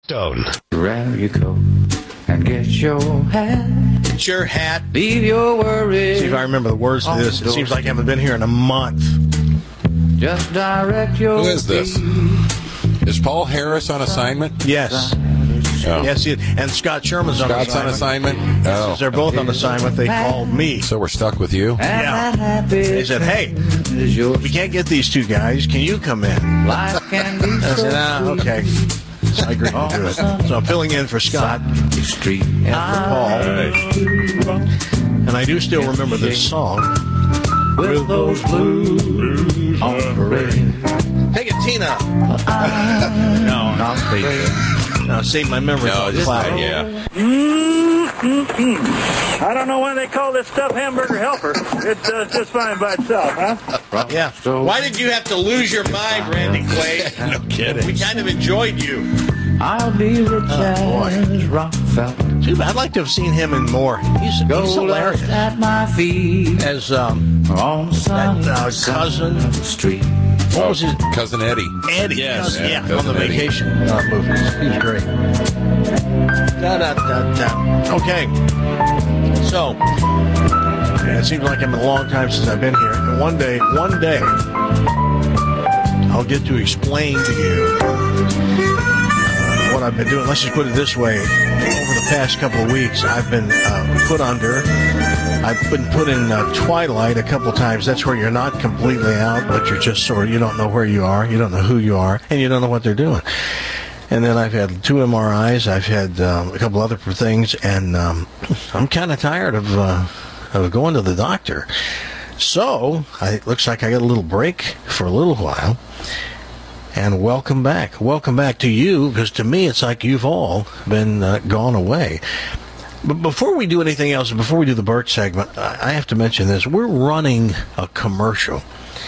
Stone. Grab your coat and get your hat. Get your hat. Leave your worries. See if I remember the words to this. It seems like I haven't been here in a month. Just direct your Who is this? Is Paul Harris on assignment? Yes. Oh. Yes, and Scott Sherman's on Scott's assignment. on assignment? Oh. Since they're both on assignment, they called me. So we're stuck with you? Yeah. They said, hey, we can't get these two guys. Can you come in? Life can be I said, okay. So I agreed to do it. So I'm filling in for Scott and for Paul. And I do still remember this song. With those blues on parade. Take it, Tina. No, not Peter. Now, save my memory. No, just cloud. yeah. I don't know why they call this stuff hamburger helper. It does just fine by itself, huh? Yeah. Why did you have to lose your mind, Randy Quaid? No kidding. We kind of enjoyed you. I'll be rich as Rockefeller. Dude, I'd like to have seen him in more. He's hilarious. At my feet. As On that cousin. of the street. What was his? Cousin Eddie. Eddie. Yes. Yeah, Cousin on the Eddie. vacation movies. He was great. Okay. So, yeah, it seems like it's been a long time since I've been here. And one day, I'll get to explain to you what I've been doing. Let's just put it this way. Over the past couple of weeks, I've been put under. I've been put in Twilight a couple times. That's where you're not completely out, but you're just sort of, you don't know where you are, you don't know who you are, and you don't know what they're doing. And then I've had 2 MRIs. I've had a couple other things, and I'm kind of tired of going to the doctor. So it looks like I got a little break for a little while. And welcome back. Welcome back to you, because to me it's like you've all been gone away. But before we do anything else, before we do the Burt segment, I have to mention this. We're running a commercial.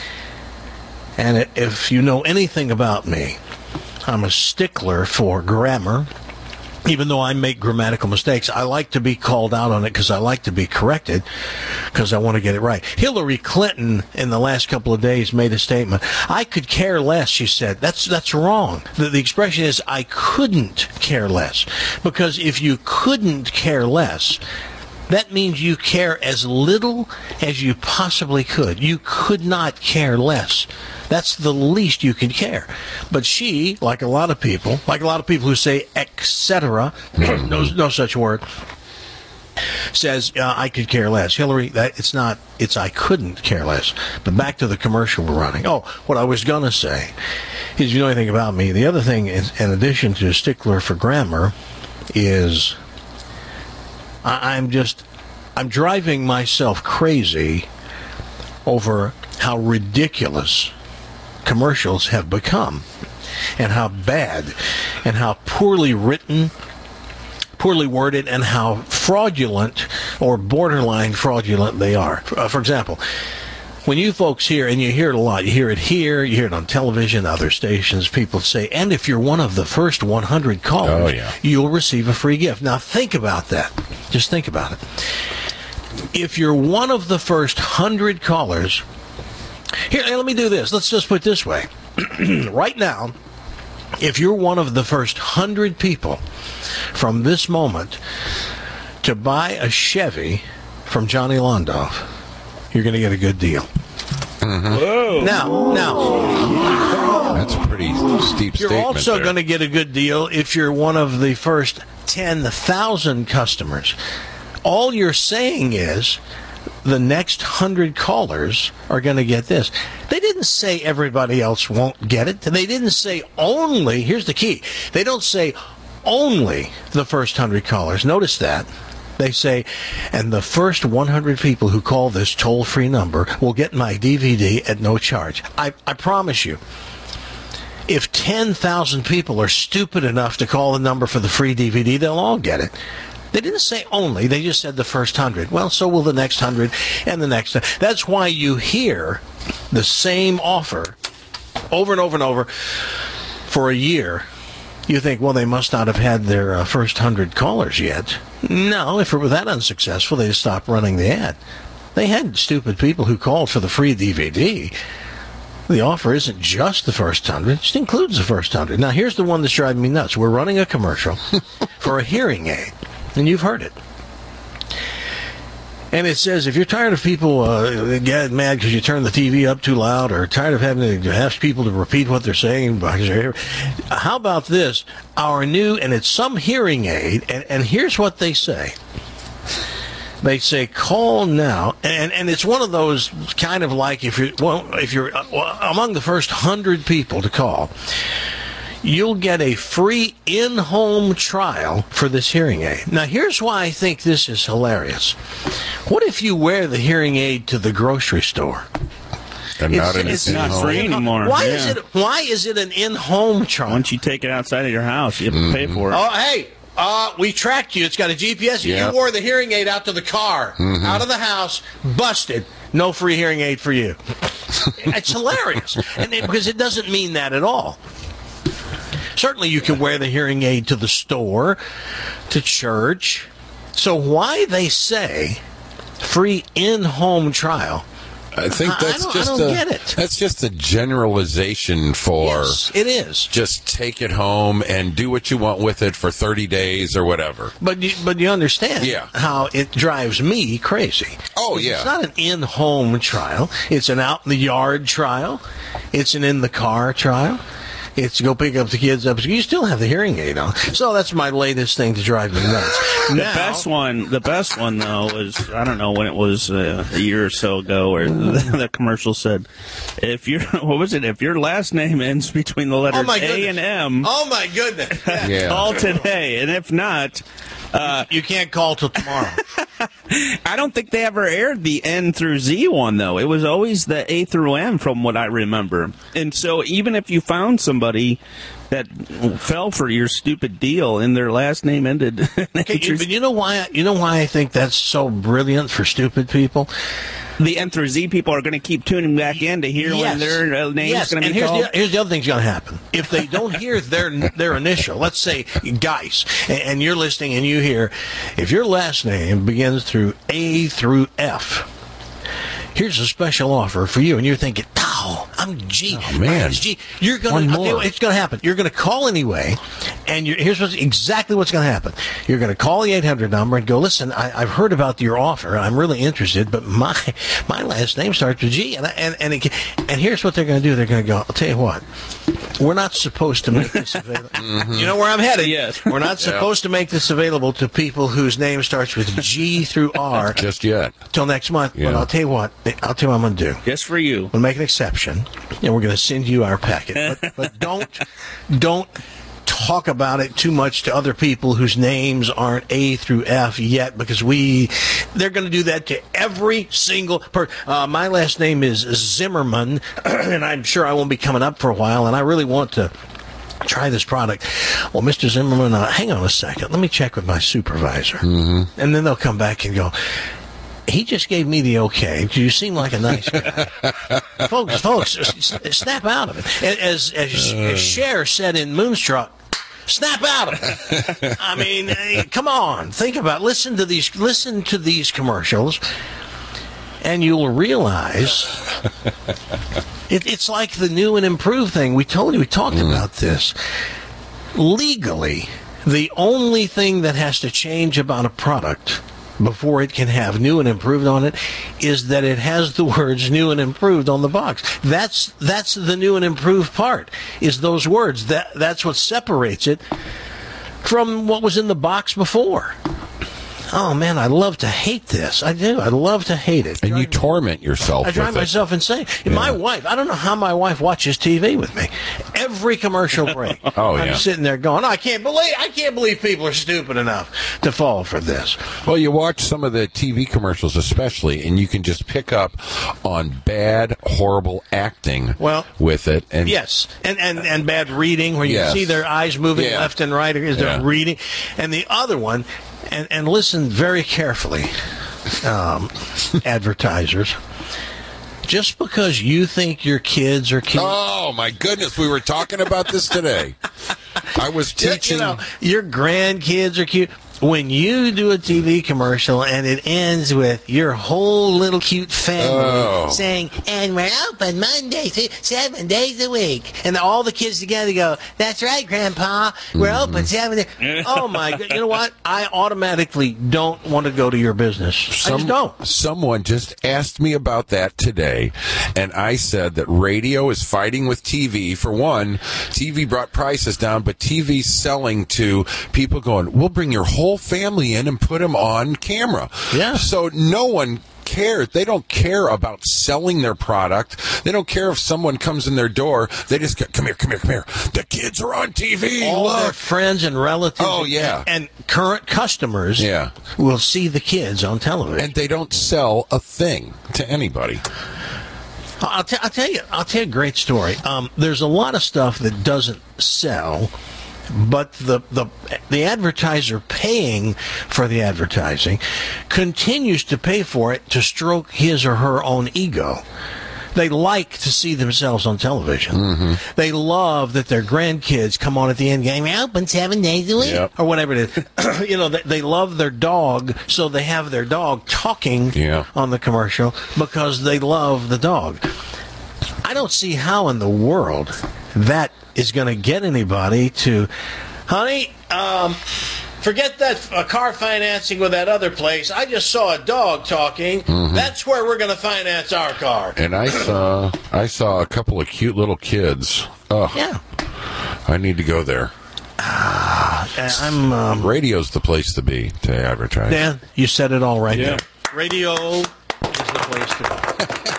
And if you know anything about me, I'm a stickler for grammar. Even though I make grammatical mistakes, I like to be called out on it because I like to be corrected because I want to get it right. Hillary Clinton, in the last couple of days, made a statement. I could care less, she said. That's wrong. The expression is, I couldn't care less. Because if you couldn't care less, that means you care as little as you possibly could. You could not care less. That's the least you can care. But she, like a lot of people who say etc., no such word, says, I could care less. Hillary, it's I couldn't care less. But back to the commercial we're running. Oh, what I was going to say is, you know anything about me, the other thing is, in addition to stickler for grammar, is I'm driving myself crazy over how ridiculous commercials have become, and how bad, and how poorly written, poorly worded, and how fraudulent or borderline fraudulent they are. For example, when you folks hear, and you hear it a lot, you hear it here, you hear it on television, other stations, people say, and if you're one of the first 100 callers, you'll receive a free gift. Now think about that. Just think about it. If you're one of the first 100 callers, here, let me do this. Let's just put it this way. Right now, if you're one of the first 100 people from this moment to buy a Chevy from Johnny Londoff, you're going to get a good deal. Mm-hmm. Now, that's a pretty steep you're statement. also there. going to get a good deal if you're one of the first 10,000 customers. All you're saying is the next 100 callers are going to get this. They didn't say everybody else won't get it. They didn't say only, here's the key, they don't say only the first 100 callers. Notice that. They say, and the first 100 people who call this toll-free number will get my DVD at no charge. I promise you, if 10,000 people are stupid enough to call the number for the free DVD, they'll all get it. They didn't say only, they just said the first 100. Well, so will the next 100 and the next. That's why you hear the same offer over and over and over for a year. You think, well, they must not have had their first 100 callers yet. No, if it were that unsuccessful, they'd stop running the ad. They had stupid people who called for the free DVD. the offer isn't just the first 100. It just includes the first 100. Now, here's the one that's driving me nuts. We're running a commercial for a hearing aid, and you've heard it. And it says, if you're tired of people getting mad because you turn the TV up too loud, or tired of having to ask people to repeat what they're saying, how about this? Our new, and it's some hearing aid, and here's what they say. They say, call now, and it's one of those kind of like if you're among the first 100 people to call, you'll get a free in-home trial for this hearing aid. Now, here's why I think this is hilarious. What if you wear the hearing aid to the grocery store? It's not free anymore. Why is it an in-home trial? Once you take it outside of your house, you have to pay for it. Oh, hey. We tracked you. It's got a GPS. Yep. You wore the hearing aid out to the car, out of the house, busted. No free hearing aid for you. It's hilarious, because it doesn't mean that at all. Certainly, you can wear the hearing aid to the store, to church. So why they say free in-home trial? I think I don't get it. That's just a generalization for. Yes, it is. Just take it home and do what you want with it for 30 days or whatever. But you understand how it drives me crazy. Oh, yeah. It's not an in-home trial. It's an out-in-the-yard trial. It's an in-the-car trial. It's go pick up the kids up. You still have the hearing aid on. So that's my latest thing to drive me nuts. The best one though was, I don't know when it was, a year or so ago, where the commercial said, if your last name ends between the letters A and M. Oh my goodness. Call today, and if not, you can't call till tomorrow. I don't think they ever aired the N through Z one, though. It was always the A through M, from what I remember. And so even if you found somebody that fell for your stupid deal and their last name ended... But you know why I think that's so brilliant for stupid people? The N through Z people are going to keep tuning back in to hear when their name's going to be called. Here's the other thing's going to happen. If they don't hear their initial, let's say Geis, and you're listening and you hear, if your last name begins through A through F, here's a special offer for you, and you're thinking, I'm G. Oh, man. G. You're going to, it's going to happen. You're going to call anyway, and here's exactly what's going to happen. You're going to call the 800 number and go, listen, I've heard about your offer. I'm really interested, but my last name starts with G. And here's what they're going to do. They're going to go, I'll tell you what, we're not supposed to make this available. You know where I'm headed? Yes. We're not supposed to make this available to people whose name starts with G through R. Just yet. Till next month. But I'll tell you what I'm going to do. Just for you. We'll make an exception, and we're going to send you our packet. But don't talk about it too much to other people whose names aren't A through F yet, because they're going to do that to every single person. My last name is Zimmerman, and I'm sure I won't be coming up for a while, and I really want to try this product. Well, Mr. Zimmerman, hang on a second. Let me check with my supervisor. And then they'll come back and go, he just gave me the okay. You seem like a nice guy. folks, snap out of it. As Cher said in Moonstruck, snap out of it. I mean, come on, think about it. Listen to these commercials, and you'll realize it's like the new and improved thing. We talked about this. Legally, the only thing that has to change about a product before it can have new and improved on it is that it has the words new and improved on the box. That's the new and improved part, is those words. That's what separates it from what was in the box before. Oh, man, I love to hate this. I do. I love to hate it. And you torment yourself. I drive myself insane. Yeah. My wife, I don't know how my wife watches TV with me. Every commercial break. I'm sitting there going, I can't believe people are stupid enough to fall for this. Well, you watch some of the TV commercials especially, and you can just pick up on bad, horrible acting with it. And yes, and bad reading, where you see their eyes moving left and right as they're reading. And the other one, and listen very carefully, advertisers. Just because you think your kids are cute. Oh, my goodness. We were talking about this today. I was teaching. Your grandkids are cute. when you do a TV commercial and it ends with your whole little cute family saying, and we're open Monday through 7 days a week. And all the kids together go, that's right, Grandpa. We're open 7 days. Oh, my God. You know what? I automatically don't want to go to your business. I just don't. Someone just asked me about that today, and I said that radio is fighting with TV. For one, TV brought prices down, but TV's selling to people going, we'll bring your whole family in and put them on camera. Yeah. So no one cares. They don't care about selling their product. They don't care if someone comes in their door. They just go, come here. The kids are on TV. All Look. their friends and relatives and current customers will see the kids on television. And they don't sell a thing to anybody. I'll tell you a great story. There's a lot of stuff that doesn't sell, but the advertiser paying for the advertising continues to pay for it to stroke his or her own ego. They like to see themselves on television. Mm-hmm. They love that their grandkids come on at the end game, open 7 days a week, or whatever it is. You know, they love their dog, so they have their dog talking on the commercial because they love the dog. I don't see how in the world that is going to get anybody to, honey, forget that car financing with that other place. I just saw a dog talking. Mm-hmm. That's where we're going to finance our car. And I saw a couple of cute little kids. Oh, yeah. I need to go there. Radio's the place to be to advertise. Dan, you said it all right there. Radio is the place to be.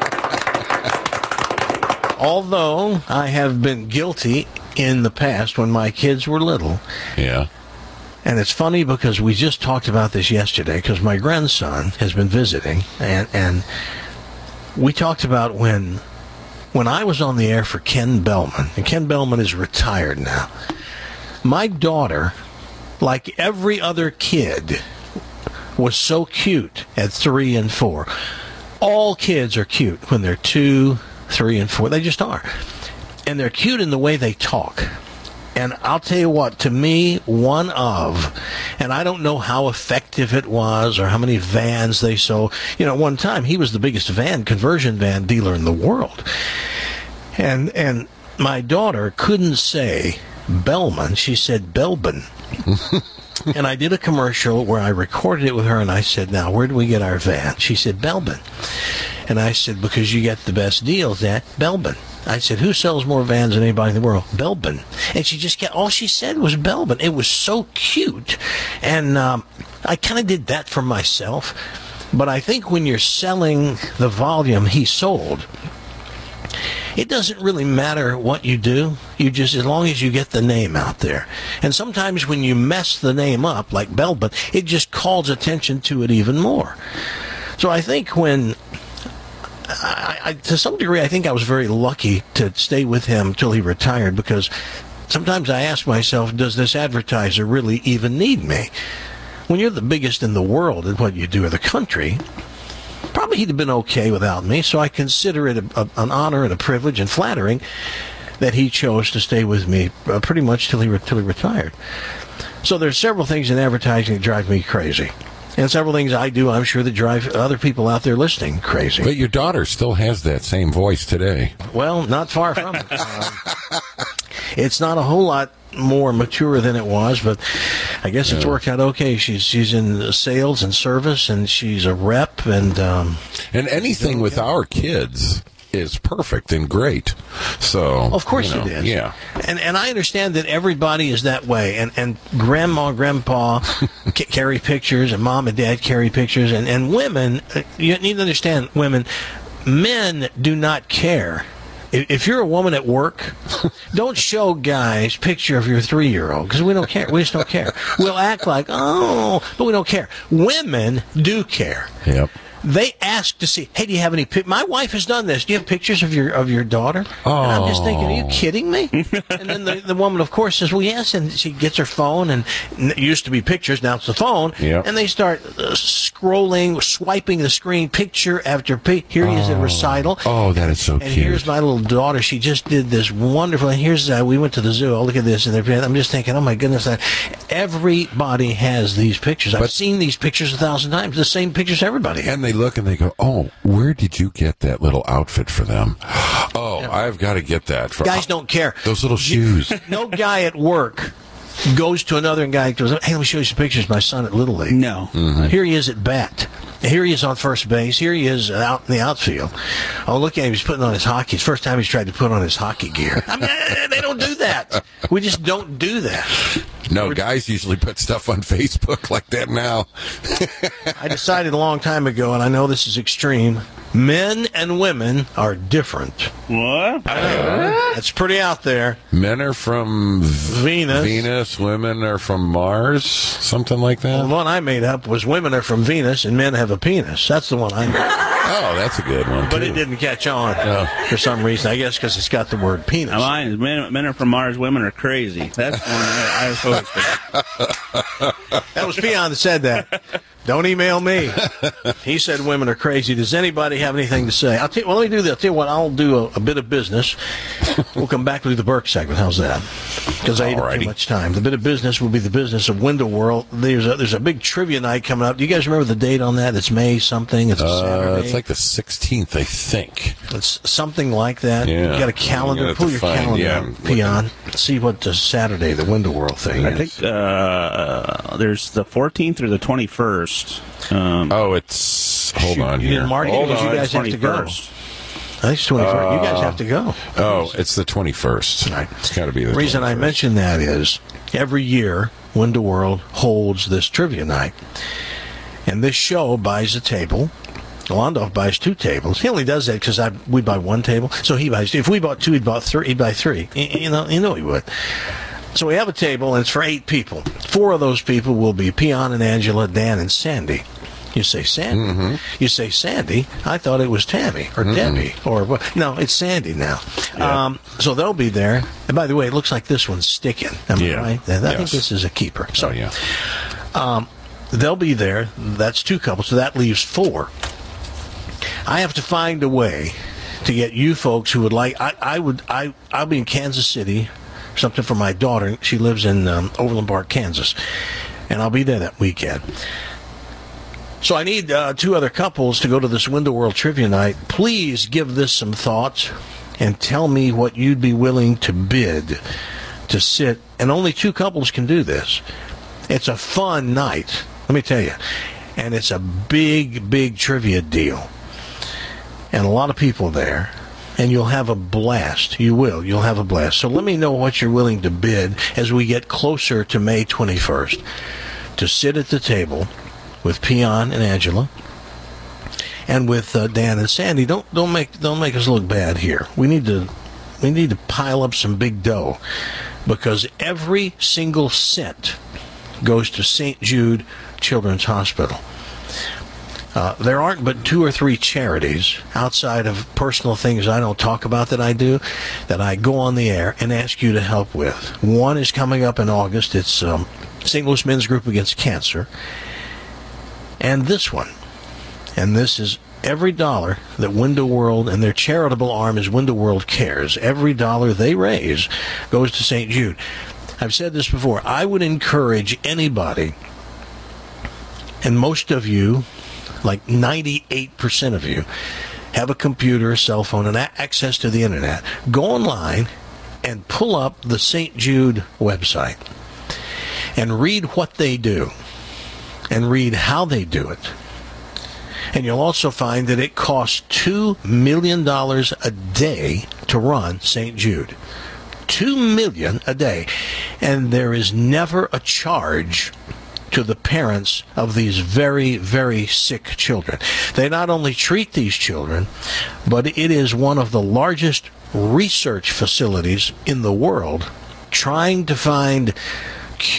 Although I have been guilty in the past when my kids were little. Yeah. And it's funny because we just talked about this yesterday because my grandson has been visiting. And we talked about when I was on the air for Ken Bellman. And Ken Bellman is retired now. My daughter, like every other kid, was so cute at 3 and 4. All kids are cute when they're 2, 3, and 4. They just are. And they're cute in the way they talk. And I'll tell you what, to me, one of, and I don't know how effective it was or how many vans they sold. You know, one time he was the biggest conversion van dealer in the world. And my daughter couldn't say Bellman. She said Belbin. And I did a commercial where I recorded it with her, and I said, now, where do we get our van? She said, Belbin. And I said, because you get the best deals at Belbin. I said, who sells more vans than anybody in the world? Belbin. And she just all she said was Belbin. It was so cute. And I kind of did that for myself. But I think when you're selling the volume he sold, it doesn't really matter what you do. You just, as long as you get the name out there. And sometimes when you mess the name up, like Belbin, it just calls attention to it even more. So I think when... to some degree, I think I was very lucky to stay with him till he retired, because sometimes I ask myself, does this advertiser really even need me? When you're the biggest in the world at what you do, or the country, probably he'd have been okay without me, so I consider it an honor and a privilege and flattering that he chose to stay with me pretty much till he retired. So there's several things in advertising that drive me crazy. And several things I do, I'm sure, that drive other people out there listening crazy. But your daughter still has that same voice today. Well, not far from it. It's not a whole lot more mature than it was, but I guess it's worked out okay. She's in sales and service, and she's a rep. And anything with our kids is perfect and great. So of course it is. Yeah. And I understand that everybody is that way. And grandma, grandpa carry pictures, and mom and dad carry pictures, and women, you need to understand, women, men do not care. If you're a woman at work, don't show guys picture of your 3-year-old, because we don't care. We just don't care. We'll act like, but we don't care. Women do care. Yep. They ask to see, hey, do you have any my wife has done this. Do you have pictures of your daughter? Oh. And I'm just thinking, are you kidding me? And then the woman, of course, says, well, yes. And she gets her phone, and it used to be pictures, now it's the phone. Yep. And they start scrolling, swiping the screen, picture after picture. Here he is at recital. Oh, that is so and cute. Here's my little daughter. She just did this wonderful. And here's we went to the zoo. Oh, look at this. And I'm just thinking, oh my goodness, everybody has these pictures. I've seen these pictures 1,000 times. The same pictures everybody has. And they look and they go, oh, where did you get that little outfit for them? Oh, I've got to get that. Guys don't care. Those little shoes. No guy at work goes to another guy and goes, hey, let me show you some pictures of my son at Little League. No. Mm-hmm. Here he is at bat. Here he is on first base. Here he is out in the outfield. Oh, look at him. He's putting on his hockey. It's the first time he's tried to put on his hockey gear. I mean, they don't do that. We just don't do that. No, guys usually put stuff on Facebook like that now. I decided a long time ago, and I know this is extreme, men and women are different. What? That's pretty out there. Men are from Venus. Women are from Mars, something like that. The one I made up was women are from Venus and men have a penis. That's the one I made. Oh, that's a good one, But too. it didn't catch on for some reason. I guess because it's got the word penis. Mine is men are from Mars, women are crazy. That's one I was supposed to. That was Peon that said that. Don't email me. He said women are crazy. Does anybody have anything to say? Let me do this. I'll tell you what, I'll do a bit of business. We'll come back to the Burke segment. How's that? Because I ate up too much time. The bit of business will be the business of Window World. There's a big trivia night coming up. Do you guys remember the date on that? It's May something. It's a Saturday. It's like the 16th, I think. It's something like that. Yeah. You got a calendar. Pull your calendar out, Peon. See what Saturday, the Window World thing is. I think there's the 14th or the 21st. It's... Hold on you here. didn't mark it because you guys have to go. I think it's 21st. You guys have to go. Oh, it's the 21st. Right. It's got to be the 21st. The reason I mention that is every year, Window World holds this trivia night. And this show buys a table. Londoff buys 2 tables. He only does that because we buy 1 table. So he buys 2. If we bought 2, he'd buy 3. You know he would. So we have a table, and it's for 8 people. 4 of those people will be Peon and Angela, Dan, and Sandy. You say Sandy. Mm-hmm. You say Sandy. I thought it was Tammy or Debbie or what? No, it's Sandy now. Yeah. So they'll be there. And by the way, it looks like this one's sticking. Am I right? I think this is a keeper. So they'll be there. That's 2 couples. So that leaves 4. I have to find a way to get you folks who would like. I'll be in Kansas City. Something for my daughter. She lives in Overland Park, Kansas. And I'll be there that weekend. So I need 2 other couples to go to this Window World Trivia Night. Please give this some thought and tell me what you'd be willing to bid to sit. And only 2 couples can do this. It's a fun night, let me tell you. And it's a big, big trivia deal. And a lot of people there. And you'll have a blast. You will. You'll have a blast. So let me know what you're willing to bid as we get closer to May 21st to sit at the table with Peon and Angela and with Dan and Sandy. Don't make us look bad here. We need to pile up some big dough because every single cent goes to St. Jude Children's Hospital. There aren't but 2 or 3 charities outside of personal things I don't talk about that I do, that I go on the air and ask you to help with. One is coming up in August. It's St. Louis Men's Group Against Cancer. And this one. And this is every dollar that Window World, and their charitable arm is Window World Cares, every dollar they raise goes to St. Jude. I've said this before. I would encourage anybody, and most of you, like 98% of you, have a computer, a cell phone, and access to the internet. Go online and pull up the St. Jude website and read what they do and read how they do it. And you'll also find that it costs $2 million a day to run St. Jude. $2 million a day. And there is never a charge to the parents of these very, very sick children. They not only treat these children, but it is one of the largest research facilities in the world trying to find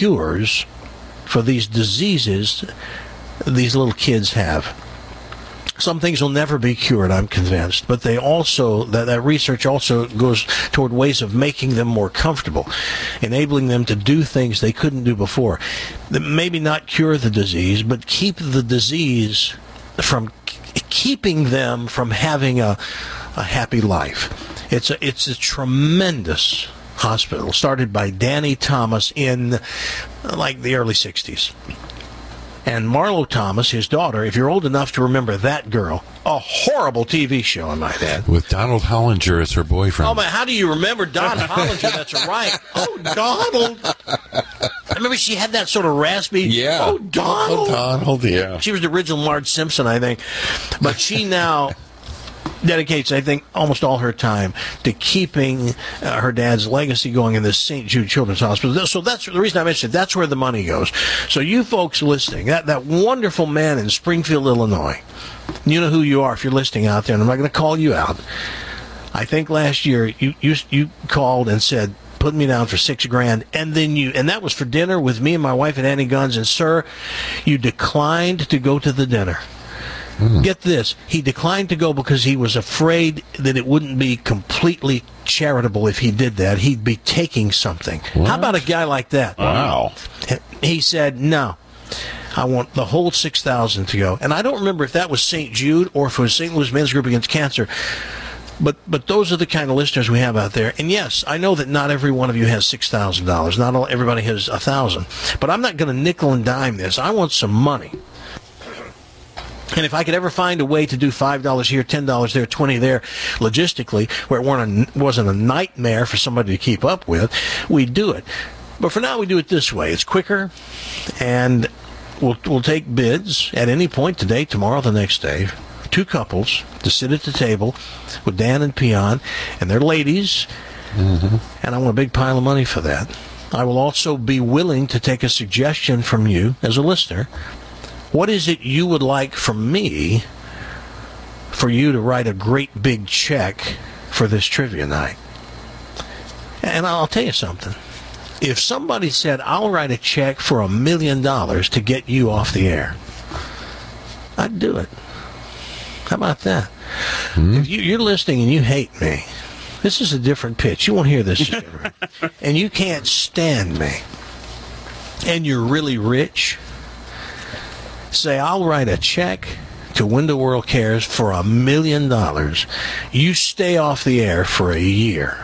cures for these diseases these little kids have. Some things will never be cured, I'm convinced, but they also, that research also goes toward ways of making them more comfortable, enabling them to do things they couldn't do before. Maybe not cure the disease, but keep the disease from keeping them from having a happy life. It's a tremendous hospital started by Danny Thomas in like the early 60s. And Marlo Thomas, his daughter, if you're old enough to remember that girl, a horrible TV show, I might add. With Donald Hollinger as her boyfriend. Oh, man, how do you remember Don Hollinger? That's right. Oh, Donald. I remember she had that sort of raspy. Yeah. Oh, Donald. Oh, Donald, yeah. She was the original Marge Simpson, I think. But she now dedicates, I think, almost all her time to keeping her dad's legacy going in this St. Jude Children's Hospital. So that's the reason I mentioned it. That's where the money goes. So you folks listening, that wonderful man in Springfield, Illinois, you know who you are if you're listening out there, and I'm not going to call you out. I think last year you called and said, put me down for $6,000, and that was for dinner with me and my wife at Annie Gunn's, and sir, you declined to go to the dinner. Get this, he declined to go because he was afraid that it wouldn't be completely charitable if he did that. He'd be taking something. What? How about a guy like that? Wow. He said, no, I want the whole $6,000 to go. And I don't remember if that was St. Jude or if it was St. Louis Men's Group Against Cancer. But those are the kind of listeners we have out there. And yes, I know that not every one of you has $6,000. Not everybody has $1,000. But I'm not going to nickel and dime this. I want some money. And if I could ever find a way to do $5 here, $10 there, $20 there, logistically, where it wasn't a nightmare for somebody to keep up with, we'd do it. But for now, we do it this way. It's quicker, and we'll take bids at any point today, tomorrow, the next day. 2 couples to sit at the table with Dan and Peon, and they're ladies, and I want a big pile of money for that. I will also be willing to take a suggestion from you as a listener. What is it you would like from me for you to write a great big check for this trivia night? And I'll tell you something. If somebody said, I'll write a check for $1 million to get you off the air, I'd do it. How about that? If you're listening and you hate me, this is a different pitch. You won't hear this. And you can't stand me, and you're really rich, say, I'll write a check to Window World Cares for $1 million. You stay off the air for a year.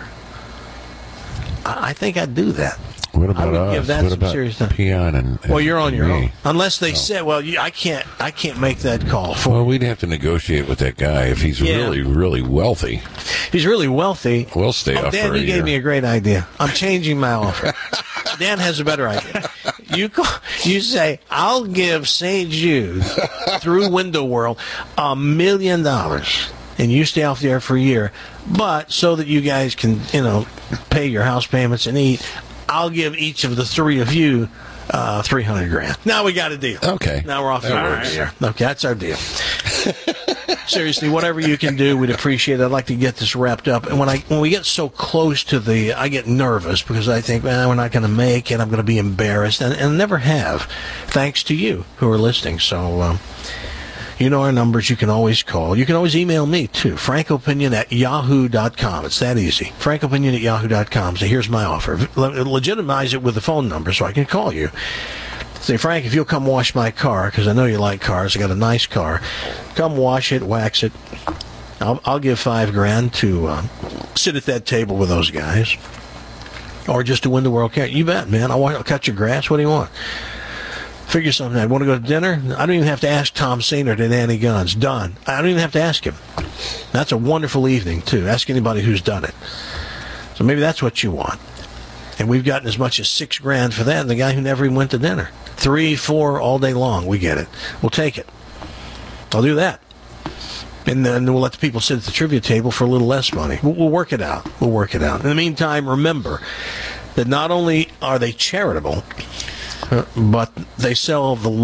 I think I'd do that. What about I would us? give that what some about serious time. Peon and Well, you're on your me? own. Unless they said, well, I can't make that call for Well, you. we'd have to negotiate with that guy if he's really, really wealthy. If he's really wealthy. We'll stay off Dan, for a you year. gave me a great idea. I'm changing my offer. Dan has a better idea. You say, I'll give St. Jude through Window World $1 million, and you stay off the air for a year. But so that you guys can, pay your house payments and eat, I'll give each of the 3 of you $300,000. Now we got a deal. Okay. Now we're off the air. Okay, that's our deal. Seriously, whatever you can do, we'd appreciate it. I'd like to get this wrapped up. And when we get so close to I get nervous because I think, we're not going to make it. I'm going to be embarrassed, and never have, thanks to you who are listening. So, you know our numbers. You can always call. You can always email me, too, frankopinion@yahoo.com. It's that easy. frankopinion@yahoo.com. So here's my offer. Legitimize it with the phone number so I can call you. Say, Frank, if you'll come wash my car, because I know you like cars, I got a nice car. Come wash it, wax it. I'll give $5,000 to sit at that table with those guys, or just to win the World Cup. You bet, man. I'll cut your grass. What do you want? Figure something out. Want to go to dinner? I don't even have to ask Tom Sainert at Annie Gunn's. Done. I don't even have to ask him. That's a wonderful evening, too. Ask anybody who's done it. So maybe that's what you want. And we've gotten as much as $6,000 for that, and the guy who never even went to dinner. 3, 4 all day long. We get it. We'll take it. I'll do that. And then we'll let the people sit at the trivia table for a little less money. We'll work it out. We'll work it out. In the meantime, remember that not only are they charitable, but they sell the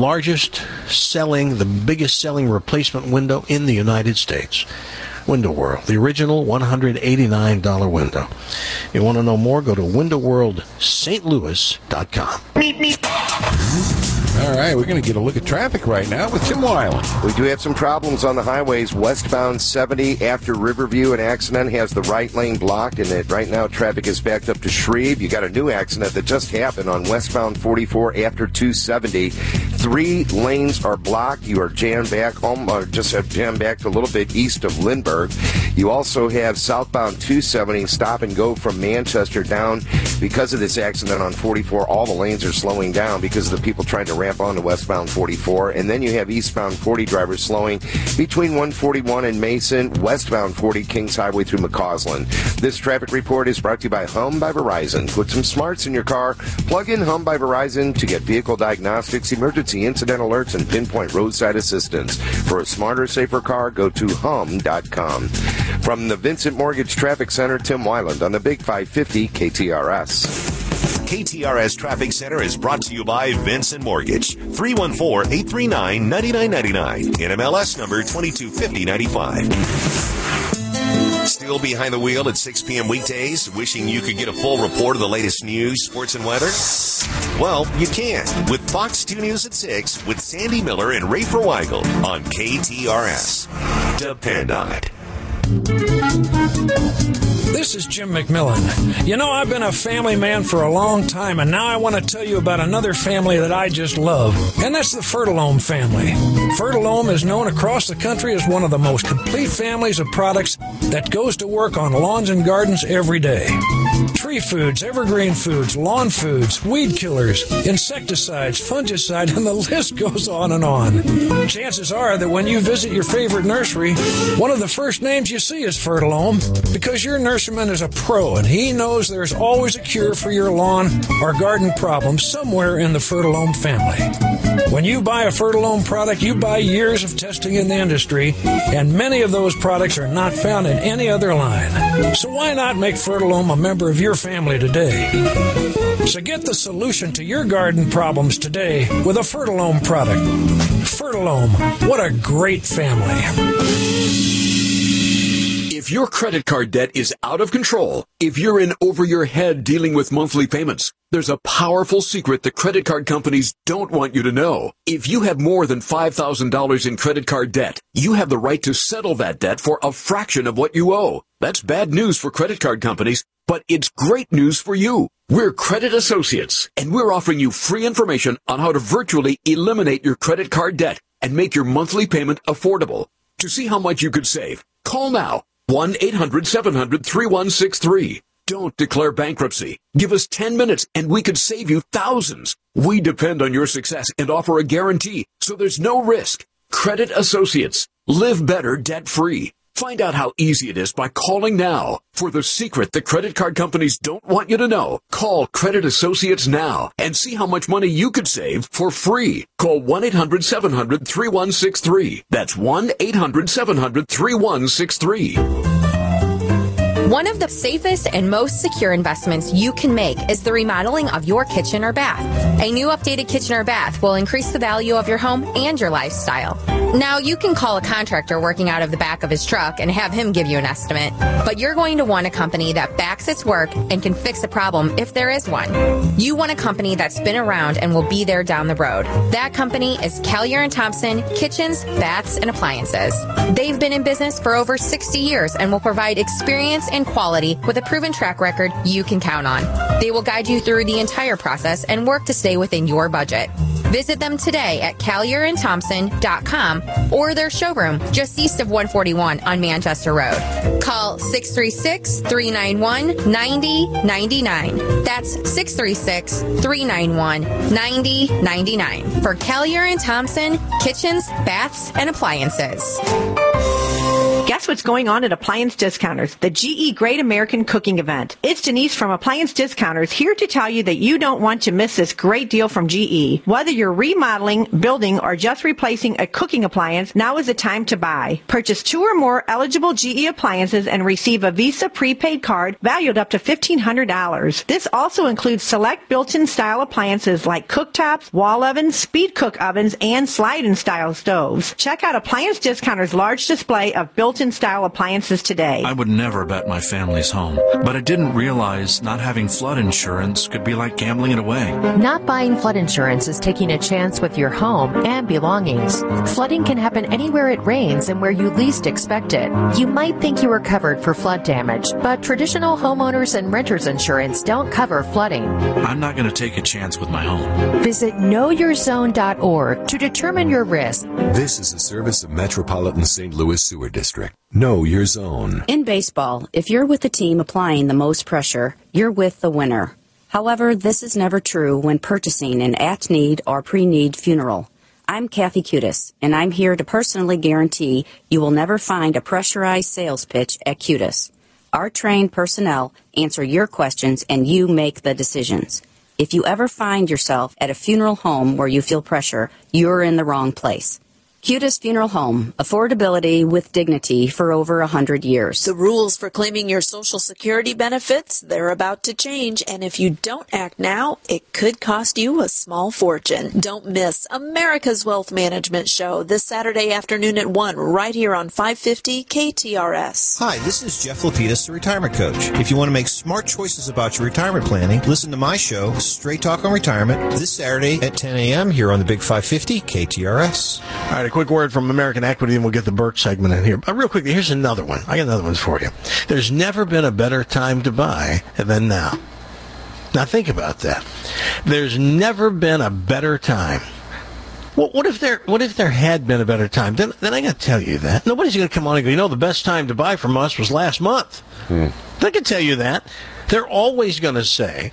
biggest selling replacement window in the United States. Window World, the original $189 window. You want to know more? Go to windowworldstlouis.com. All right, we're going to get a look at traffic right now with Tim Weiland. We do have some problems on the highways. Westbound 70 after Riverview, an accident has the right lane blocked, and right now traffic is backed up to Shreve. You got a new accident that just happened on westbound 44 after 270. 3 lanes are blocked. You are jammed back home, or just jammed back to a little bit east of Lindbergh. You also have southbound 270 stop and go from Manchester down because of this accident on 44. All the lanes are slowing down because of the people trying to ramp onto westbound 44. And then you have eastbound 40 drivers slowing between 141 and Mason, westbound 40 Kings Highway through McCausland. This traffic report is brought to you by Hum by Verizon. Put some smarts in your car. Plug in Hum by Verizon to get vehicle diagnostics, emergency incident alerts, and pinpoint roadside assistance. For a smarter, safer car, go to hum.com. From the Vincent Mortgage Traffic Center, Tim Weiland on the Big 550 KTRS. KTRS Traffic Center is brought to you by Vincent Mortgage. 314-839-9999. NMLS number 225095. Still behind the wheel at 6 p.m. weekdays, wishing you could get a full report of the latest news, sports, and weather? Well, you can with Fox 2 News at 6 with Sandy Miller and Ray Weigel on KTRS. Depend on it. This is Jim McMillan. You know, I've been a family man for a long time, and now I want to tell you about another family that I just love, and that's the Fertilome family. Fertilome is known across the country as one of the most complete families of products that goes to work on lawns and gardens every day. Tree foods, evergreen foods, lawn foods, weed killers, insecticides, fungicide, and the list goes on and on. Chances are that when you visit your favorite nursery, one of the first names you see is Fertilome, because your nurseryman is a pro and he knows there's always a cure for your lawn or garden problem somewhere in the Fertilome family. When you buy a Fertilome product, you buy years of testing in the industry, and many of those products are not found in any other line. So why not make Fertilome a member of your family today? So get the solution to your garden problems today with a Fertilome product. Fertilome, what a great family. If your credit card debt is out of control, if you're in over your head dealing with monthly payments, there's a powerful secret the credit card companies don't want you to know. If you have more than $5,000 in credit card debt, you have the right to settle that debt for a fraction of what you owe. That's bad news for credit card companies, but it's great news for you. We're Credit Associates, and we're offering you free information on how to virtually eliminate your credit card debt and make your monthly payment affordable. To see how much you could save, call now. 1-800-700-3163. Don't declare bankruptcy. Give us 10 minutes and we could save you thousands. We depend on your success and offer a guarantee, so there's no risk. Credit Associates. Live better debt-free. Find out how easy it is by calling now. For the secret the credit card companies don't want you to know, call Credit Associates now and see how much money you could save for free. Call 1-800-700-3163. That's 1-800-700-3163. One of the safest and most secure investments you can make is the remodeling of your kitchen or bath. A new updated kitchen or bath will increase the value of your home and your lifestyle. Now, you can call a contractor working out of the back of his truck and have him give you an estimate, but you're going to want a company that backs its work and can fix a problem if there is one. You want a company that's been around and will be there down the road. That company is Collier & Thompson Kitchens, Baths, and Appliances. They've been in business for over 60 years and will provide experience and quality with a proven track record you can count on. They will guide you through the entire process and work to stay within your budget. Visit them today at CollierandThompson.com or their showroom just east of 141 on Manchester Road. Call 636-391-9099. That's 636-391-9099 for Collier & Thompson Kitchens, Baths, and Appliances. Guess what's going on at Appliance Discounters, the GE Great American Cooking Event. It's Denise from Appliance Discounters here to tell you that you don't want to miss this great deal from GE. Whether you're remodeling, building, or just replacing a cooking appliance, now is the time to buy. Purchase 2 or more eligible GE appliances and receive a Visa prepaid card valued up to $1,500. This also includes select built-in style appliances like cooktops, wall ovens, speed cook ovens, and slide-in style stoves. Check out Appliance Discounters' large display of built-in American-style appliances today. I would never bet my family's home, but I didn't realize not having flood insurance could be like gambling it away. Not buying flood insurance is taking a chance with your home and belongings. Flooding can happen anywhere it rains and where you least expect it. You might think you are covered for flood damage, but traditional homeowners and renters insurance don't cover flooding. I'm not going to take a chance with my home. Visit knowyourzone.org to determine your risk. This is a service of Metropolitan St. Louis Sewer District. Know your zone. In baseball, if you're with the team applying the most pressure, you're with the winner. However, this is never true when purchasing an at-need or pre-need funeral. I'm Kathy Cutis, and I'm here to personally guarantee you will never find a pressurized sales pitch at Cutis. Our trained personnel answer your questions and you make the decisions. If you ever find yourself at a funeral home where you feel pressure, you're in the wrong place. Cutis Funeral Home, affordability with dignity for over 100 years. The rules for claiming your Social Security benefits, they're about to change, and if you don't act now, it could cost you a small fortune. Don't miss America's Wealth Management Show this Saturday afternoon at 1 right here on 550 KTRS. Hi, this is Jeff Lapidus, the Retirement Coach. If you want to make smart choices about your retirement planning, listen to my show, Straight Talk on Retirement, this Saturday at 10 a.m. here on the Big 550 KTRS. All right, a quick word from American Equity, and we'll get the Burke segment in here. Real quickly, here's another one. I got another one for you. There's never been a better time to buy than now. Now, think about that. There's never been a better time. Well, what if there had been a better time? Then I got to tell you that. Nobody's going to come on and go, the best time to buy from us was last month. They can tell you that. They're always going to say,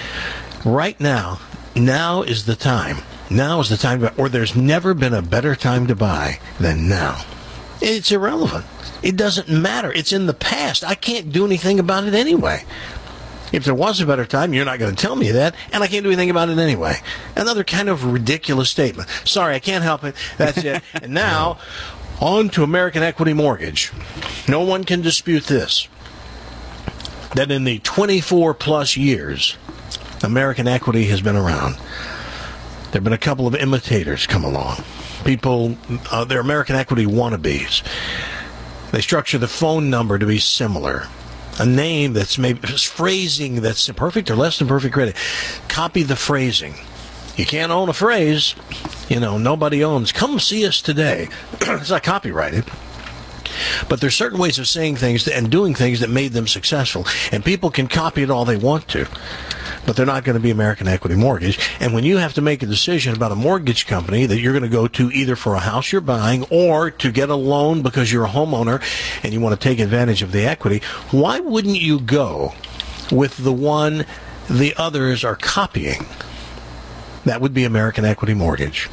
right now is the time. Now is the time to buy, or there's never been a better time to buy than now. It's irrelevant. It doesn't matter. It's in the past. I can't do anything about it anyway. If there was a better time, you're not going to tell me that, and I can't do anything about it anyway. Another kind of ridiculous statement. Sorry, I can't help it. That's it. And now, on to American Equity Mortgage. No one can dispute this, that in the 24-plus years American Equity has been around, there have been a couple of imitators come along. People, they're American Equity wannabes. They structure the phone number to be similar. A name that's maybe phrasing that's perfect or less than perfect credit. Copy the phrasing. You can't own a phrase. Nobody owns. Come see us today. It's not copyrighted. But there's certain ways of saying things and doing things that made them successful. And people can copy it all they want to. But they're not going to be American Equity Mortgage. And when you have to make a decision about a mortgage company that you're going to go to either for a house you're buying or to get a loan because you're a homeowner and you want to take advantage of the equity, why wouldn't you go with the one the others are copying? That would be American Equity Mortgage.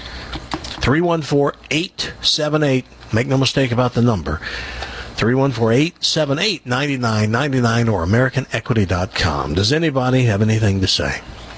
314-878, make no mistake about the number, 314-878-9999 or AmericanEquity.com. Does anybody have anything to say?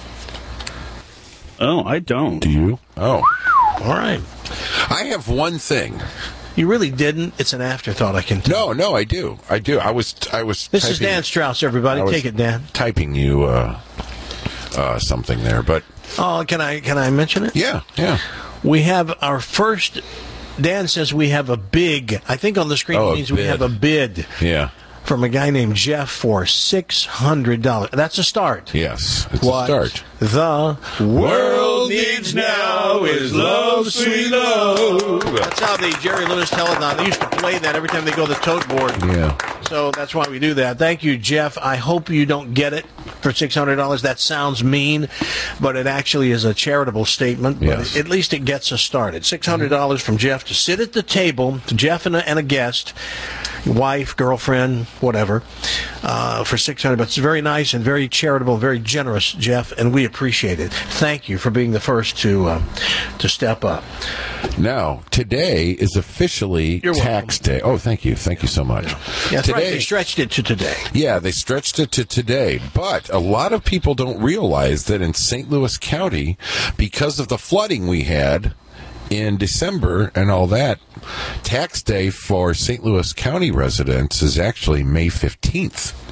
Oh, I don't. Do you? Oh. All right. I have one thing. You really didn't? It's an afterthought, I can tell. No, I do. I was This is Dan Strauss, everybody. Take it, Dan. Typing you something there, but... Oh, can I mention it? Yeah. We have our first... Dan says we have a big... I think on the screen it means we have a bid. Yeah. From a guy named Jeff for $600. That's a start. Yes, it's what a start. The world needs now is love, sweet love. That's how the Jerry Lewis Telethon, they used to play that every time they go to the tote board. Yeah. So that's why we do that. Thank you, Jeff. I hope you don't get it for $600. That sounds mean, but it actually is a charitable statement. But yes. At least it gets us started. $600 from Jeff to sit at the table, Jeff and a guest, wife, girlfriend, whatever, for $600. But it's very nice and very charitable, very generous, Jeff, and we appreciate it. Thank you for being the first to step up. Now, today is officially tax day. Oh, thank you. Thank you so much. Yeah, that's right. They stretched it to today. Yeah, they stretched it to today. But a lot of people don't realize that in St. Louis County, because of the flooding we had in December and all that, tax day for St. Louis County residents is actually May 15th.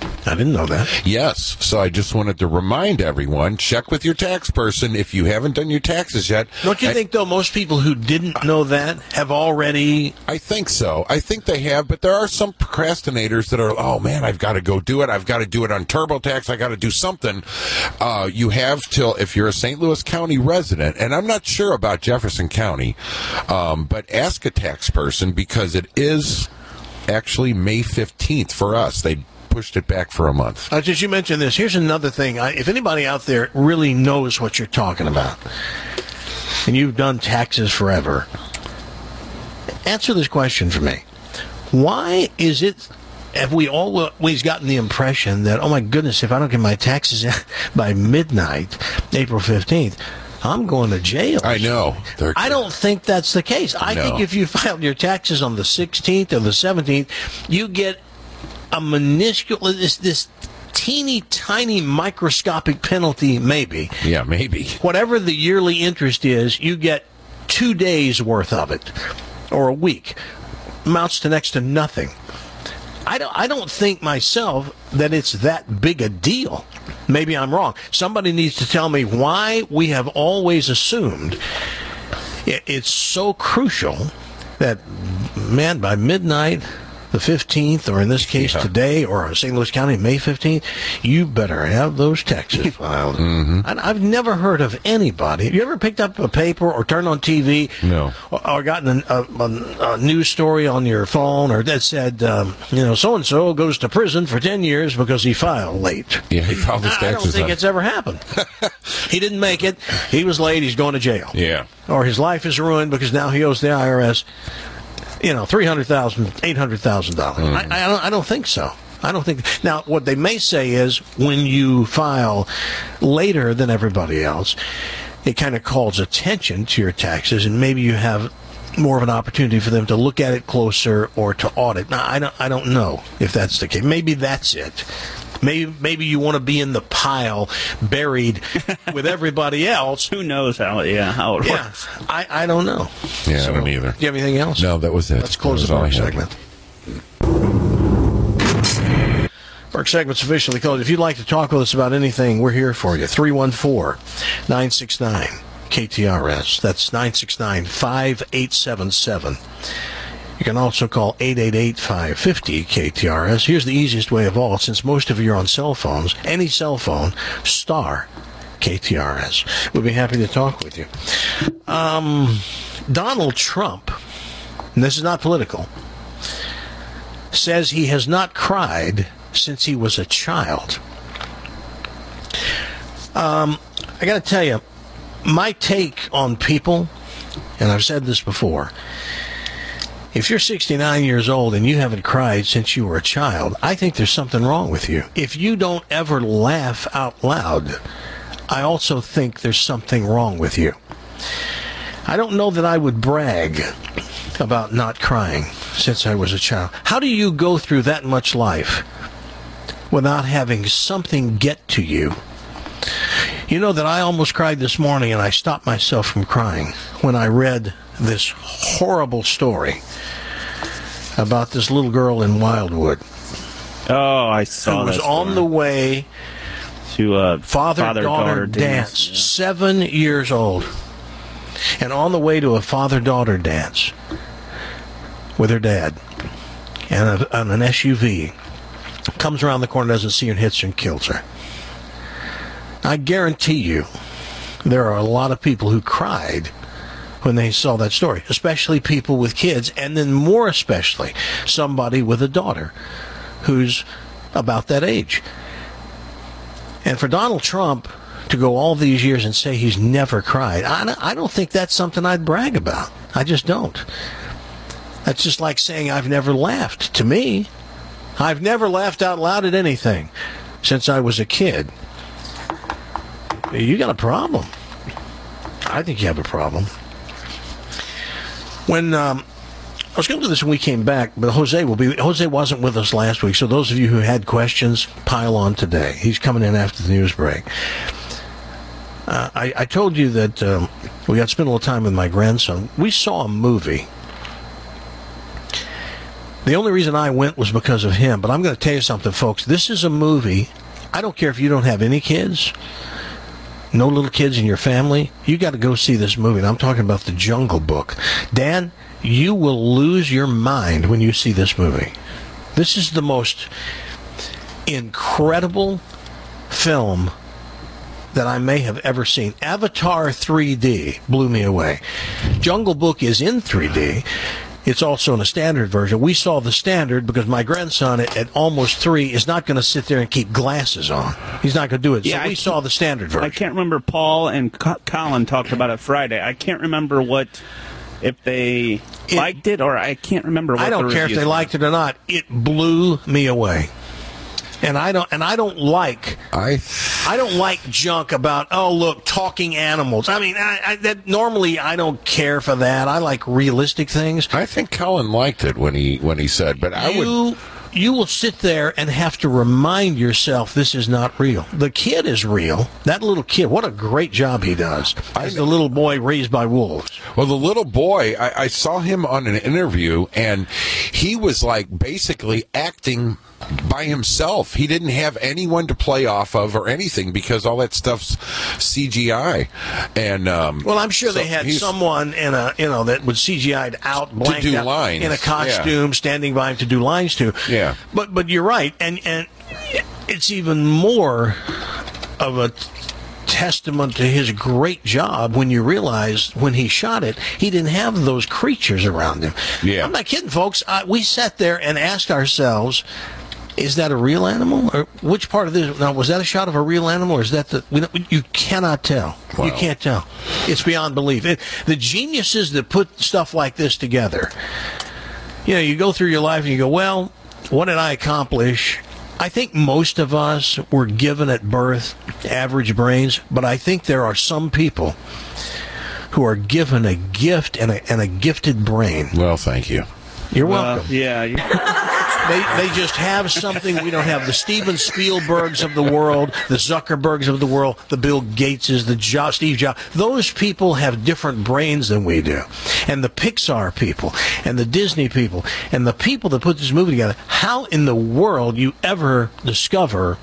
I didn't know that. Yes. So I just wanted to remind everyone, check with your tax person if you haven't done your taxes yet. Don't you think, though, most people who didn't know that have already... I think so. I think they have, but there are some procrastinators that are, oh, man, I've got to go do it. I've got to do it on TurboTax. I got to do something. You have till, if you're a St. Louis County resident, and I'm not sure about Jefferson County, but ask a tax person because it is actually May 15th for us. They pushed it back for a month. Since you mentioned this, here's another thing. If anybody out there really knows what you're talking about, and you've done taxes forever, answer this question for me. Why is it, have we always gotten the impression that, oh my goodness, if I don't get my taxes by midnight, April 15th, I'm going to jail? I know. I don't think that's the case. I think if you filed your taxes on the 16th or the 17th, you get a minuscule, this teeny tiny microscopic penalty, maybe. Yeah, maybe. Whatever the yearly interest is, you get 2 days worth of it, or a week. Amounts to next to nothing. I don't think myself that it's that big a deal. Maybe I'm wrong. Somebody needs to tell me why we have always assumed it's so crucial that, man, by midnight, the 15th, or in this case today, or St. Louis County, May 15th, you better have those taxes filed. I've never heard of anybody. Have you ever picked up a paper or turned on TV? No. Or gotten a news story on your phone or that said, so-and-so goes to prison for 10 years because he filed late. Yeah, he filed his taxes. I don't think it's ever happened. He didn't make it. He was late. He's going to jail. Yeah. Or his life is ruined because now he owes the IRS $300,000, $800,000. I don't think so. I don't think. Now, what they may say is when you file later than everybody else, it kind of calls attention to your taxes, and maybe you have more of an opportunity for them to look at it closer or to audit. Now, I don't know if that's the case. Maybe that's it. Maybe you want to be in the pile, buried with everybody else. Who knows how it works? I don't know. Yeah, I don't either. Do you have anything else? No, that was it. Let's close the first segment. First segment's officially closed. If you'd like to talk with us about anything, we're here for you. 314-969-KTRS. That's 969-5877. You can also call 888-550-KTRS. Here's the easiest way of all, since most of you are on cell phones. Any cell phone, star KTRS. We'll be happy to talk with you. Donald Trump, and this is not political, says he has not cried since he was a child. I got to tell you, my take on people, and I've said this before, if you're 69 years old and you haven't cried since you were a child, I think there's something wrong with you. If you don't ever laugh out loud, I also think there's something wrong with you. I don't know that I would brag about not crying since I was a child. How do you go through that much life without having something get to you? You know that I almost cried this morning, and I stopped myself from crying when I read this horrible story about this little girl in Wildwood. Oh, I saw who was that on the way to a father-daughter dance. 7 years old. And on the way to a father-daughter dance with her dad and an SUV. Comes around the corner, doesn't see her, and hits her and kills her. I guarantee you there are a lot of people who cried when they saw that story, especially people with kids, and then more especially somebody with a daughter who's about that age. And for Donald Trump to go all these years and say he's never cried, I don't think that's something I'd brag about. I just don't. That's just like saying I've never laughed. To me, I've never laughed out loud at anything since I was a kid. You got a problem. I think you have a problem. When I was going to do this when we came back, but Jose wasn't with us last week, so those of you who had questions, pile on today. He's coming in after the news break. I told you that we got to spend a little time with my grandson. We saw a movie The only reason I went was because of him. But I'm going to tell you something, folks. This is a movie. I don't care if you don't have any kids, no little kids in your family. You got to go see this movie. And I'm talking about The Jungle Book. Dan, you will lose your mind when you see this movie. This is the most incredible film that I may have ever seen. Avatar 3D blew me away. Jungle Book is in 3D. It's also in a standard version. We saw the standard because my grandson at almost 3 is not going to sit there and keep glasses on. He's not going to do it. Yeah, so we saw the standard version. I can't remember. Paul and Colin talked about it Friday. I can't remember if they liked it, or I can't remember what I don't care if they liked it or not. It blew me away. And I don't like junk about, oh look, talking animals. I mean, normally I don't care for that. I like realistic things. I think Colin liked it when he said, but you will sit there and have to remind yourself this is not real. The kid is real. That little kid, what a great job he does as the little boy raised by wolves. Well, the little boy, I saw him on an interview, and he was like basically acting by himself. He didn't have anyone to play off of or anything because all that stuff's CGI. And well, I'm sure they had someone that would CGI'd out, blanked to do out lines. In a costume, standing by him to do lines to. Yeah. But you're right, and it's even more of a testament to his great job when you realize when he shot it, he didn't have those creatures around him. Yeah. I'm not kidding, folks. We sat there and asked ourselves, is that a real animal? Or which part of this? Now, was that a shot of a real animal, or is that you cannot tell. Wow. You can't tell. It's beyond belief. The geniuses that put stuff like this together, you go through your life and you go, well, what did I accomplish? I think most of us were given at birth average brains, but I think there are some people who are given a gift and a gifted brain. Well, thank you. You're welcome. Yeah. They just have something we don't have. The Steven Spielbergs of the world, the Zuckerbergs of the world, the Bill Gateses, the Steve Jobs. Those people have different brains than we do. And the Pixar people, and the Disney people, and the people that put this movie together. How in the world you ever discover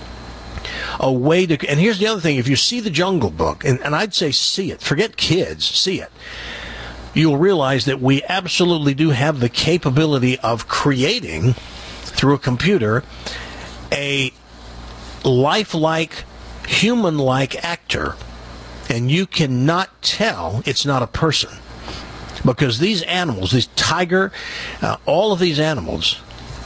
a way to... And here's the other thing. If you see The Jungle Book, and I'd say see it. Forget kids. See it. You'll realize that we absolutely do have the capability of creating, through a computer, a lifelike, human-like actor. And you cannot tell it's not a person. Because these animals, this tiger, all of these animals,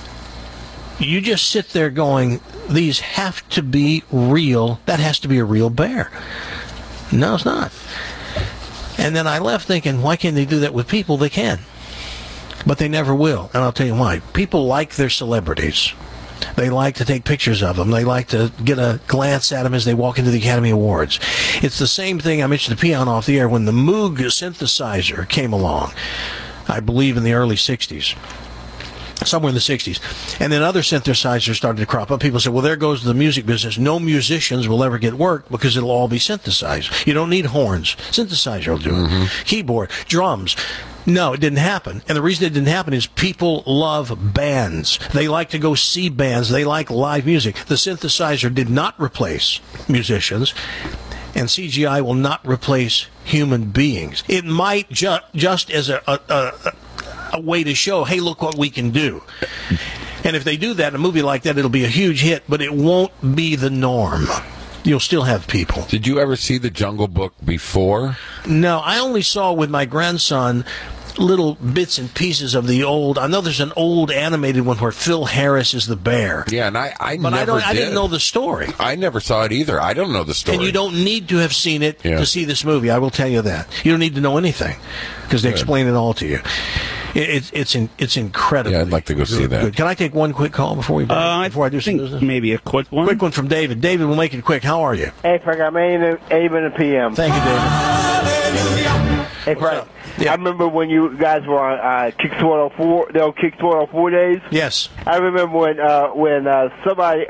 you just sit there going, these have to be real. That has to be a real bear. No, it's not. And then I left thinking, why can't they do that with people? They can. But they never will. And I'll tell you why. People like their celebrities. They like to take pictures of them. They like to get a glance at them as they walk into the Academy Awards. It's the same thing. I mentioned the peon off the air when the Moog synthesizer came along, I believe in the early 60s. Somewhere in the 60s. And then other synthesizers started to crop up. People said, well, there goes the music business. No musicians will ever get work because it'll all be synthesized. You don't need horns. Synthesizer will do it. Keyboard, drums. No, it didn't happen. And the reason it didn't happen is people love bands. They like to go see bands. They like live music. The synthesizer did not replace musicians. And CGI will not replace human beings. It might just as a way to show, hey, look what we can do. And if they do that in a movie like that, it'll be a huge hit, but it won't be the norm. You'll still have people. Did you ever see The Jungle Book before? No, I only saw with my grandson little bits and pieces of the old. I know there's an old animated one where Phil Harris is the bear. Yeah, and I didn't know the story. I never saw it either. I don't know the story. And you don't need to have seen it to see this movie. I will tell you that. You don't need to know anything because they explain it all to you. It's incredible. Yeah, I'd like to go see that. Good. Can I take one quick call before I do some business? Maybe a quick one. Quick one from David. David, we'll make it quick. How are you? Hey, Frank, I'm Abe in the PM. Thank you, David. Hey, Frank. Yeah. I remember when you guys were on Kick 104, the old Kick 104 days. Yes. I remember when somebody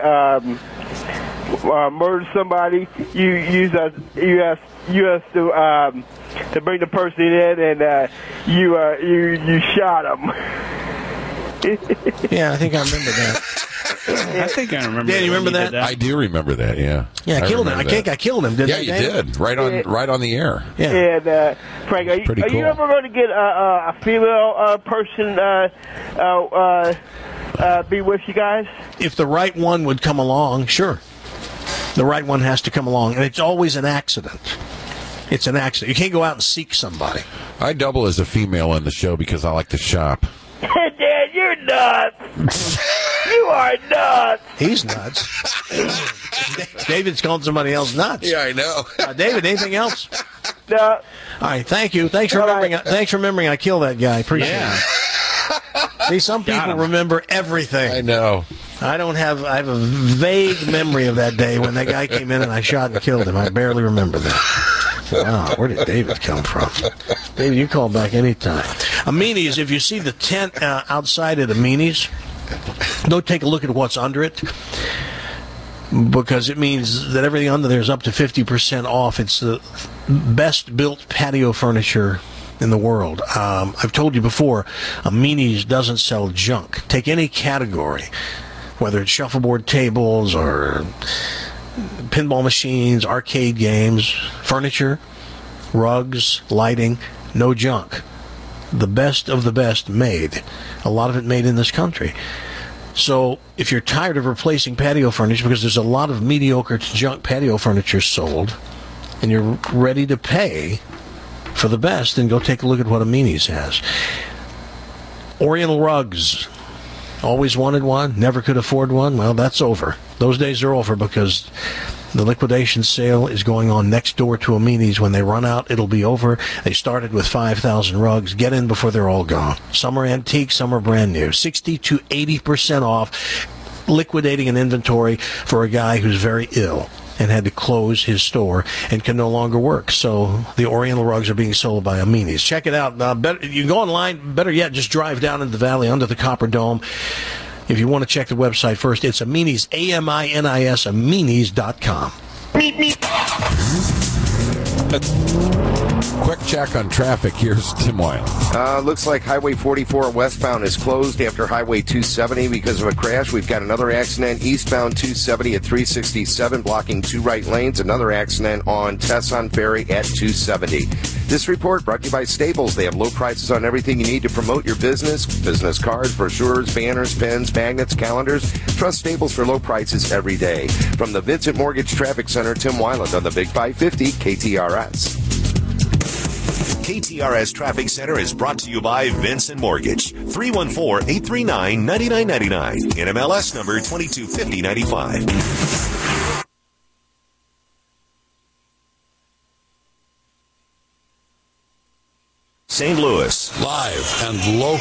murdered somebody. You asked to bring the person in, and you shot him. Yeah, I think I remember that. I think I remember. Dan, you remember that? I do remember that. Yeah. Yeah, I killed him. remember I think that. I killed him. Didn't Yeah, I, you Dan? did. Right on the air. Yeah. And Frank, are Pretty you cool. ever going to get a female person be with you guys? If the right one would come along, sure. The right one has to come along, and it's always an accident. It's an accident. You can't go out and seek somebody. I double as a female in the show because I like to shop. Dad, you're nuts. You are nuts. He's nuts. David's calling somebody else nuts. Yeah, I know. David, anything else? No. All right, thank you. Thanks for remembering. Thanks for remembering I killed that guy. Appreciate it. See, some people remember everything. I know. I have a vague memory of that day when that guy came in and I shot and killed him. I barely remember that. Wow, where did David come from? David, you call back anytime. Amini's, if you see the tent outside of Amini's, go take a look at what's under it, because it means that everything under there is up to 50% off. It's the best built patio furniture in the world. I've told you before, Amini's doesn't sell junk. Take any category, whether it's shuffleboard tables or pinball machines, arcade games, furniture, rugs, lighting, no junk. The best of the best made. A lot of it made in this country. So if you're tired of replacing patio furniture, because there's a lot of mediocre to junk patio furniture sold, and you're ready to pay for the best, then go take a look at what Amini's has. Oriental rugs. Always wanted one, never could afford one. Well, that's over. Those days are over because the liquidation sale is going on next door to Amini's. When they run out, it'll be over. They started with 5,000 rugs. Get in before they're all gone. Some are antique, some are brand new. 60 to 80% off, liquidating an inventory for a guy who's very ill and had to close his store and can no longer work. So the Oriental rugs are being sold by Amini's. Check it out. You can go online. Better yet, just drive down into the valley under the Copper Dome. If you want to check the website first, it's Amini's, A-M-I-N-I-S, Amini's.com. Quick check on traffic. Here's Tim Weil. Looks like Highway 44 westbound is closed after Highway 270 because of a crash. We've got another accident eastbound 270 at 367, blocking two right lanes. Another accident on Tesson Ferry at 270. This report brought to you by Staples. They have low prices on everything you need to promote your business. Business cards, brochures, banners, pens, magnets, calendars. Trust Staples for low prices every day. From the Vincent Mortgage Traffic Center, Tim Weiland on the Big 550 KTRS. KTRS Traffic Center is brought to you by Vincent Mortgage. 314-839-9999. NMLS number 225095. St. Louis. Live and local.